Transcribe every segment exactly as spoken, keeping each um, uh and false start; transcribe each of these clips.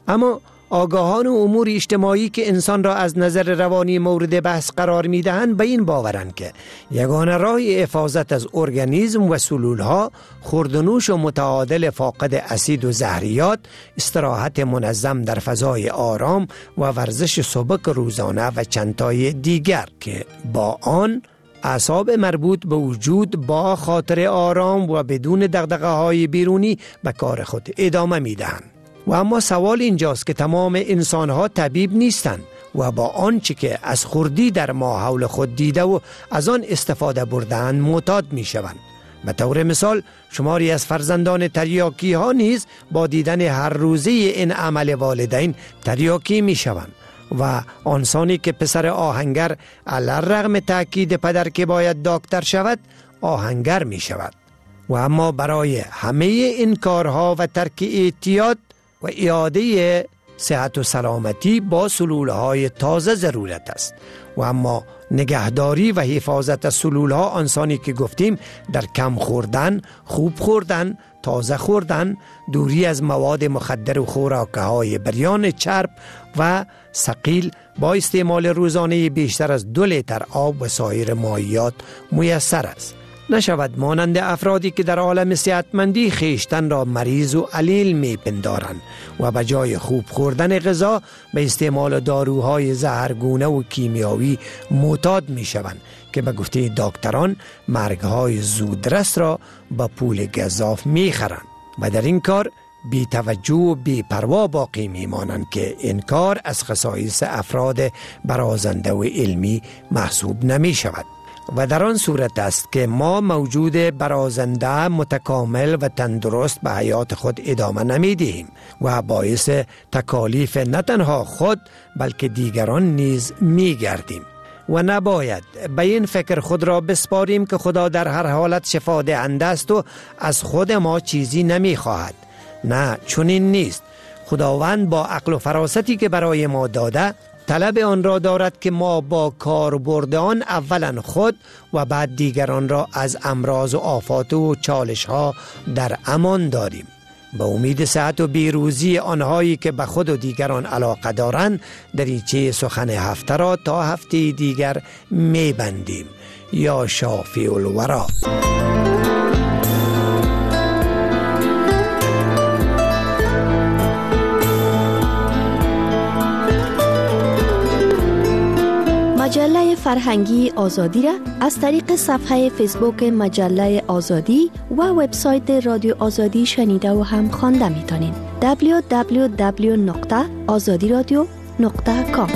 اما آگاهان و امور اجتماعی که انسان را از نظر روانی مورد بحث قرار می دهند به این باورند که یگانه راه حفاظت از ارگانیسم و سلولها خوردنوش و متعادل فاقد اسید و زهریات، استراحت منظم در فضای آرام و ورزش سبک روزانه و چندتای دیگر که با آن اعصاب مربوط به وجود با خاطر آرام و بدون دغدغه های بیرونی به کار خود ادامه می دهند. و اما سوال اینجاست که تمام انسان ها طبیب نیستند و با آنچه که از خوردی در ما حول خود دیده و از آن استفاده بردند معتاد می شوند. به طور مثال شماری از فرزندان تریاکی ها نیز با دیدن هر روزه این عمل والدین تریاکی می شوند و آنسانی که پسر آهنگر علیرغم تأکید پدر که باید دکتر شود آهنگر می شود. و اما برای همه این کارها و ترک اعتیاد و اعاده صحت و سلامتی با سلولهای تازه ضرورت است. و اما نگهداری و حفاظت از سلولها آنسانی که گفتیم در کم خوردن، خوب خوردن، تازه خوردن، دوری از مواد مخدر و خوراکهای بریان چرب و ثقیل با استعمال روزانه بیشتر از دو لیتر آب و سایر مایعات میسر است. نشود مانند افرادی که در عالم صحتمندی خیشتن را مریض و علیل می پندارند و به جای خوب خوردن غذا به استعمال داروهای زهرگونه و کیمیاوی معتاد می شوند که به گفته دکتران مرگهای زودرس را با پول گزاف می خرند و در این کار بی توجه و بی پروا باقی می مانند که این کار از خصایص افراد برازنده و علمی محسوب نمی شود. و در آن صورت است که ما موجود برازنده متکامل و تندرست به حیات خود ادامه نمیدهیم و باعث تکالیف نه تنها خود بلکه دیگران نیز میگردیم و نباید به این فکر خود را بسپاریم که خدا در هر حالت شفا دهنده است و از خود ما چیزی نمیخواهد. نه، چنین نیست. خداوند با عقل و فراستی که برای ما داده طلب آن را دارد که ما با کاربرد آن اولا خود و بعد دیگران را از امراض و آفات و چالش ها در امان داریم. به امید صحت و بیروزی آنهایی که به خود و دیگران علاقه دارند دریچه سخن هفته را تا هفته دیگر میبندیم. یا شافی الورا. مجله فرهنگی آزادی را از طریق صفحه فیسبوک مجله آزادی و وبسایت رادیو آزادی شنیده و هم خوانده میتونین. دبلیو دبلیو دبلیو نقطه آزادی رادیو نقطه کام.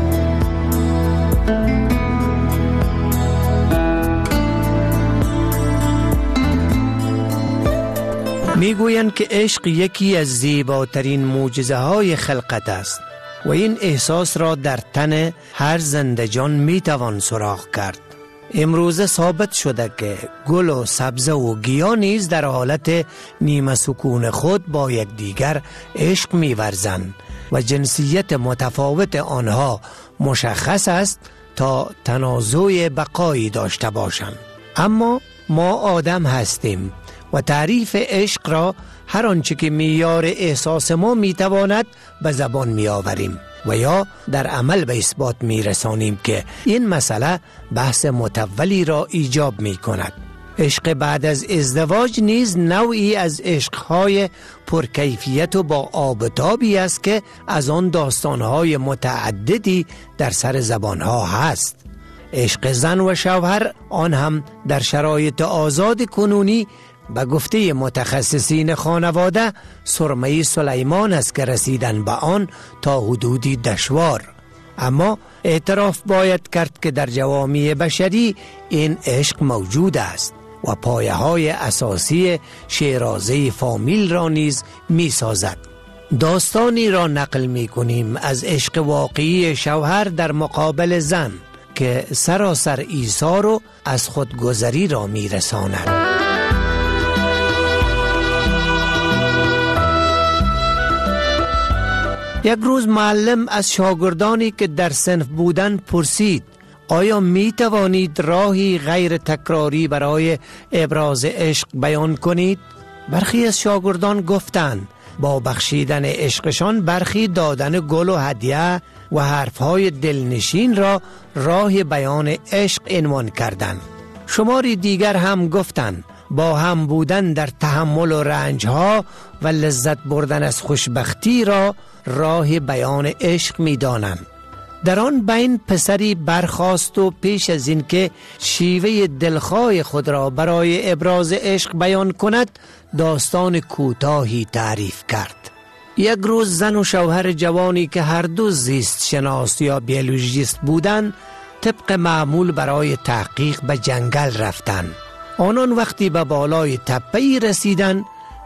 میگویند که عشق یکی از زیباترین معجزه های خلقت است و این احساس را در تن هر زنده جان میتوان سراغ کرد. امروزه ثابت شده که گل و سبزه و گیاه نیز در حالت نیمه سکون خود با یکدیگر عشق می‌ورزند و جنسیت متفاوت آنها مشخص است تا تنازع بقایی داشته باشند. اما ما آدم هستیم و تعریف عشق را هر آنچه که معیار احساس ما میتواند به زبان میآوریم و یا در عمل به اثبات میرسانیم که این مسئله بحث متولی را ایجاب میکند. عشق بعد از ازدواج نیز نوعی از عشقهای پرکیفیت و با آبتابی است که از آن داستانهای متعددی در سر زبانها هست. عشق زن و شوهر آن هم در شرایط آزاد کنونی به گفته متخصصین خانواده سرمه سلیمان است که رسیدن به آن تا حدودی دشوار. اما اعتراف باید کرد که در جوامع بشری این عشق موجود است و پایه های اساسی شیرازه فامیل را نیز می سازد. داستانی را نقل می کنیم از عشق واقعی شوهر در مقابل زن که سراسر ایثار و از خودگذری را می رساند. یک روز معلم از شاگردانی که در صنف بودن پرسید آیا می توانید راهی غیر تکراری برای ابراز عشق بیان کنید؟ برخی از شاگردان گفتند با بخشیدن عشقشان برخی دادن گل و هدیه و حرفهای دلنشین را راه بیان عشق عنوان کردند. شماری دیگر هم گفتند با هم بودن در تحمل و رنجها و لذت بردن از خوشبختی را راه بیان عشق می دانند. در آن بین پسری برخاست و پیش از این که شیوه دلخواه خود را برای ابراز عشق بیان کند داستان کوتاهی تعریف کرد. یک روز زن و شوهر جوانی که هر دو زیست شناس یا بیولوژیست بودند طبق معمول برای تحقیق به جنگل رفتند. آنان وقتی به بالای تپه‌ای رسیدند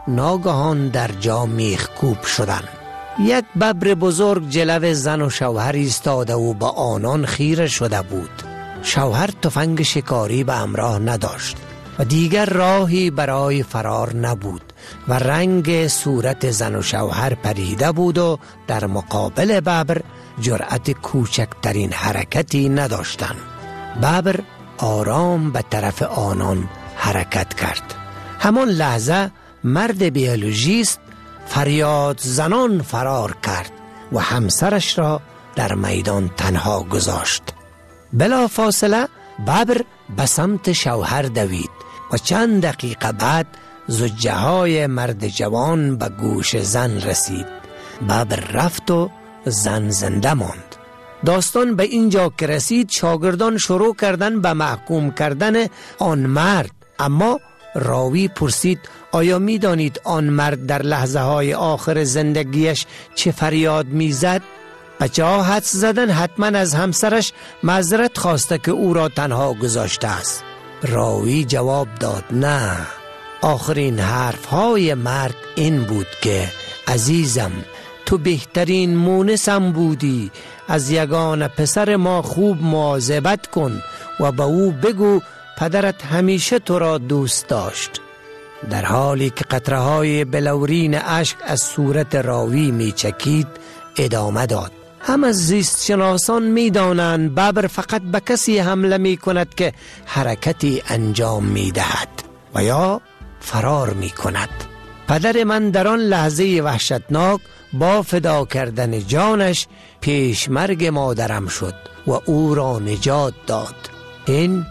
ناگهان در جا میخکوب شدند. یک ببر بزرگ جلو زن و شوهر ایستاده و با آنان خیره شده بود. شوهر تفنگ شکاری به همراه نداشت و دیگر راهی برای فرار نبود و رنگ صورت زن و شوهر پریده بود و در مقابل ببر جرأت کوچکترین حرکتی نداشتند. ببر آرام به طرف آنان حرکت کرد. همان لحظه مرد بیولوژیست فریاد زنان فرار کرد و همسرش را در میدان تنها گذاشت. بلا فاصله ببر به سمت شوهر دوید و چند دقیقه بعد زجه های مرد جوان به گوش زن رسید. ببر رفت و زن زنده ماند. داستان به اینجا که رسید شاگردان شروع کردن به محکوم کردن آن مرد، اما راوی پرسید آیا می دانید آن مرد در لحظه های آخر زندگیش چه فریاد می زد؟ بچه ها حدس زدن حتما از همسرش معذرت خواسته که او را تنها گذاشته است. راوی جواب داد نه، آخرین حرف های مرد این بود که عزیزم تو بهترین مونسم بودی، از یگان پسر ما خوب مواظبت کن و به او بگو پدرت همیشه تو را دوست داشت. در حالی که قطره های بلورین اشک از صورت راوی می چکید ادامه داد. هم از زیست شناسان می دانند ببر فقط به کسی حمله می کند که حرکتی انجام می دهد و یا فرار می کند. پدر من در آن لحظه وحشتناک با فدا کردن جانش پیش مرگ مادرم شد و او را نجات داد. این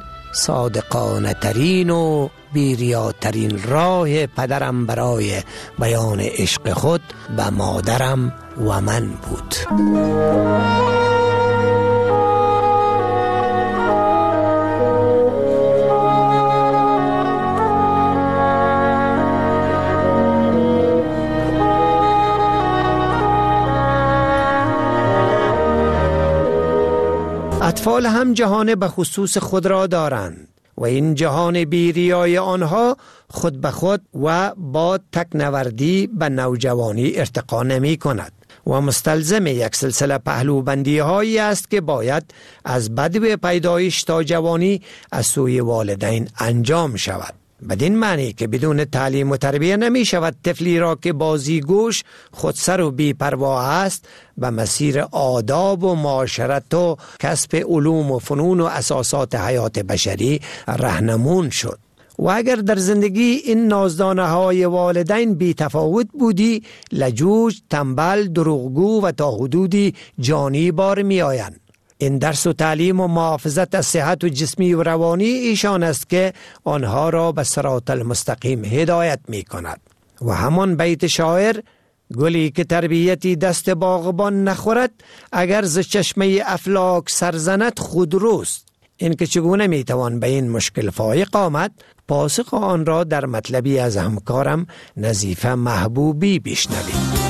صادقانه ترین و بیریاترین راه پدرم برای بیان عشق خود به مادرم و من بود. اطفال هم جهان به خصوص خود را دارند و این جهان بیریای آنها خود به خود و با تکنوردی به نوجوانی ارتقا نمی کند و مستلزم یک سلسله پهلوبندی هایی است که باید از بدو پیدایش تا جوانی از سوی والدین انجام شود. بدین معنی که بدون تعلیم و تربیه نمی شود طفلی را که بازیگوش، خودسر و بی‌پروا است به مسیر آداب و معاشرت و کسب علوم و فنون و اساسات حیات بشری راهنمون شد. و اگر در زندگی این نازدانه های والدین بی تفاوت بودی، لجوج، تنبل، دروغگو و تا حدودی جانی بار می آیند. این درس و تعلیم و محافظت از صحت و جسمی و روانی ایشان است که آنها را به صراط المستقیم هدایت می کند. و همان بیت شاعر گلی که تربیتی دست باغبان نخورد اگر ز چشمه افلاک سرزند خود روست. این که چگونه می توان به این مشکل فایق آمد، پاسخ آن را در مطلبی از همکارم نظیفه محبوبی بشنوید.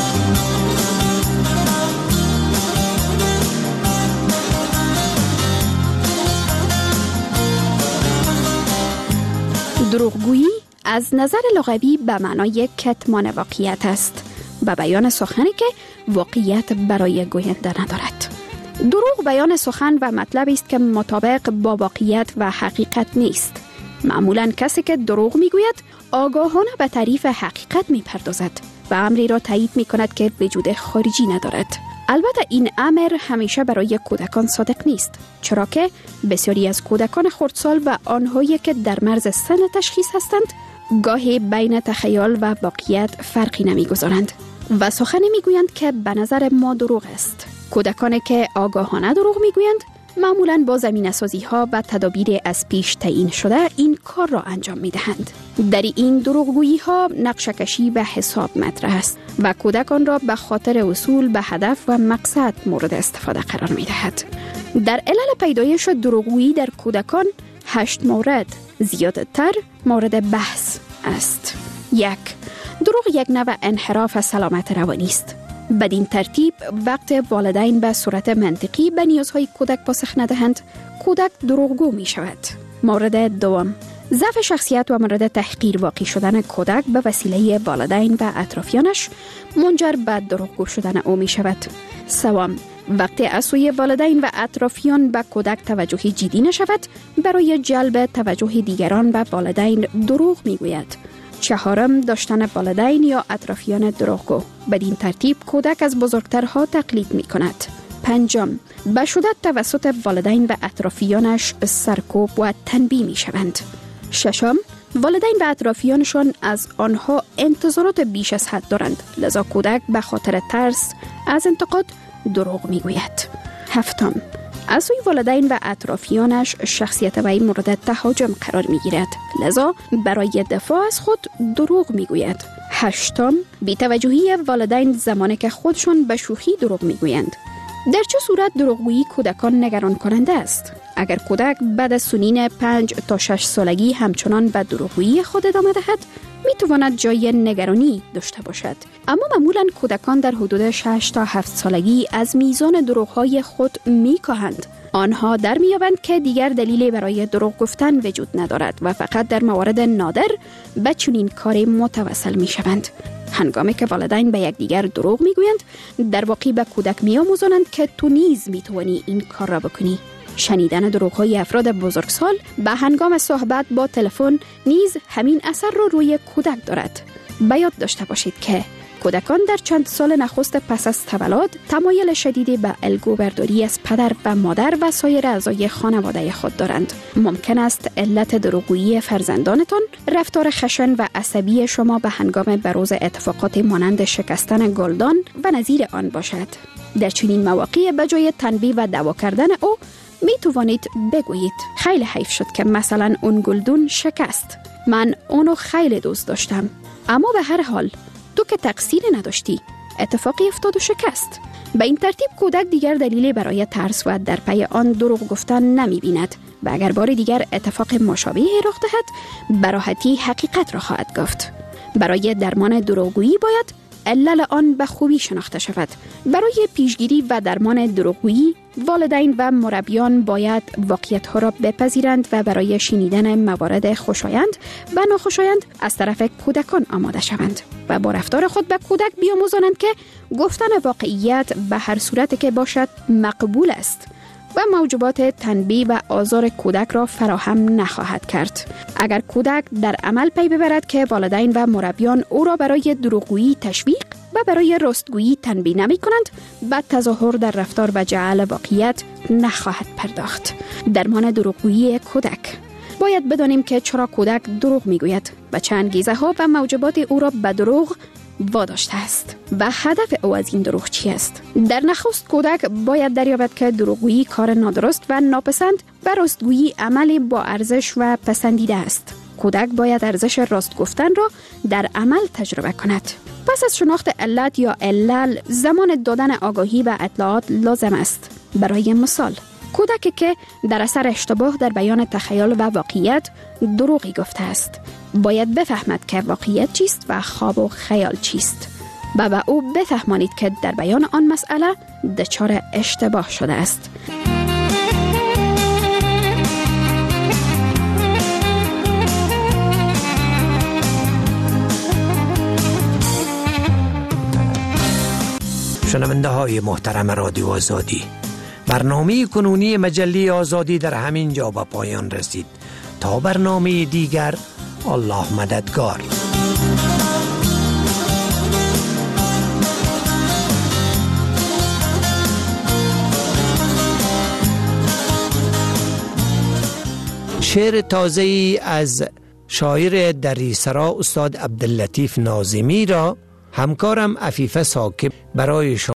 دروغگویی از نظر لغوی به معنای کتمان واقعیت است، به بیان سخنی که واقعیت برای گوینده ندارد. دروغ بیان سخن و مطلب است که مطابق با واقعیت و حقیقت نیست. معمولاً کسی که دروغ میگوید آگاهانه به تعریف حقیقت میپردازد و امری را تایید میکند که وجود خارجی ندارد. البته این امر همیشه برای کودکان صادق نیست، چرا که بسیاری از کودکان خردسال و آنهایی که در مرز سن تشخیص هستند گاهی بین تخیل و واقعیت فرقی نمیگذارند و سخنی میگویند که به نظر ما دروغ است. کودکانی که آگاهانه دروغ میگویند معمولاً با زمینه‌سازی ها و تدابیر از پیش تعیین شده این کار را انجام میدهند. در این دروغگویی ها نقشه‌کشی و حساب مطرح است و کودکان را به خاطر وصول به هدف و مقصد مورد استفاده قرار میدهد. در علل پیدایش دروغگویی در کودکان هشت مورد زیادتر مورد بحث است. یک، دروغ یک نوع انحراف سلامت روانی است. بدین ترتیب وقت والدین به صورت منطقی به نیازهای کودک پاسخ ندهند، کودک دروغگو می شود. مورد دوم، ضعف شخصیت و مورد تحقیر واقع شدن کودک به وسیله والدین و اطرافیانش منجر به دروغگو شدن او می شود. سوم، وقتی از سوی والدین و اطرافیان به کودک توجهی جدی نشود، برای جلب توجه دیگران به والدین دروغ می گوید. چهارم، داشتن والدین یا اطرافیان دروغگو. بدین ترتیب کودک از بزرگترها تقلید می کند. پنجم، به شدت توسط والدین و اطرافیانش سرکوب و تنبیه می شوند. ششم، والدین و اطرافیانشان از آنها انتظارات بیش از حد دارند، لذا کودک به خاطر ترس از انتقاد دروغ می گوید. هفتم، از سوی والدین و اطرافیانش شخصیت وی مورد تهاجم قرار می گیرد، لذا برای دفاع از خود دروغ می گوید. هشتم، بی‌توجهی والدین زمانی که خودشان به شوخی دروغ می گویند. در چه صورت دروغگویی کودکان نگران کننده است؟ اگر کودک بعد از سنین پنج تا شش سالگی همچنان به دروغگویی خود ادامه دهد، می تواند جای نگرانی داشته باشد. اما معمولاً کودکان در حدود شش تا هفت سالگی از میزان دروغ‌های خود می کاهند. آنها در می‌یابند که دیگر دلیلی برای دروغ گفتن وجود ندارد و فقط در موارد نادر به چنین کاری متوسل می‌شوند. هنگامی که والدین به یکدیگر دروغ می‌گویند، در واقع به کودک می‌آموزانند که تو نیز می‌توانی این کار را بکنی. شنیدن دروغ‌های افراد بزرگسال به هنگام صحبت با تلفن نیز همین اثر را رو روی کودک دارد. به یاد داشته باشید که کودکان در چند سال نخست پس از تولد تمایل شدیدی به الگو برداری از پدر و مادر و سایر اعضای خانواده خود دارند. ممکن است علت دروغگویی فرزندانتان رفتار خشن و عصبی شما به هنگام بروز اتفاقات مانند شکستن گلدان و نظیر آن باشد. در چنین مواقع به جای تنبیه و دعوا کردن او می توانید بگویید خیلی حیف شد که مثلا اون گلدون شکست. من اونو خیلی دوست داشتم، اما به هر حال تو که تقصیری نداشتی، اتفاقی افتاد و شکست. به این ترتیب کودک دیگر دلیلی برای ترس و در پی آن دروغ گفتن نمی بیند و اگر بار دیگر اتفاق مشابهی رخ دهد، به راحتی حقیقت را خواهد گفت. برای درمان دروغگویی باید علل آن به خوبی شناخته شود. برای پیشگیری و درمان دروغگویی، والدین و مربیان باید واقعیت‌ها را بپذیرند و برای شنیدن موارد خوشایند و ناخوشایند از طرف کودکان آماده شوند و با رفتار خود به کودک بیاموزانند که گفتن واقعیت به هر صورت که باشد مقبول است و موجبات تنبیه و آزار کودک را فراهم نخواهد کرد. اگر کودک در عمل پی ببرد که والدین و مربیان او را برای دروغگویی تشویق و برای راستگویی تنبیه نمی کنند، بعد تظاهر در رفتار و جعل واقعیت نخواهد پرداخت. درمان دروغگویی کودک. باید بدانیم که چرا کودک دروغ می گوید و چه انگیزه ها و موجبات او را به دروغ واداشته است و هدف او از این دروغ چی است. در نخست کودک باید دریابد که دروغگویی کار نادرست و ناپسند و راستگویی عملی با ارزش و پسندیده است. کودک باید ارزش راست گفتن را در عمل تجربه کند. پس از شناخت علت یا علل، زمان دادن آگاهی و اطلاعات لازم است. برای مثال، کودکی که در اثر اشتباه در بیان تخیل و واقعیت دروغی گفته است، باید بفهمد که واقعیت چیست و خواب و خیال چیست و به او بفهمانید که در بیان آن مسئله دچار اشتباه شده است. شنونده های محترم رادیو آزادی، برنامه کنونی مجله آزادی در همین جا به پایان رسید. تا برنامه دیگر، الله مددگار. شعر تازه‌ای از شاعر دریسرا استاد عبداللطیف ناظمی را همکارم عفیفه ساکب برای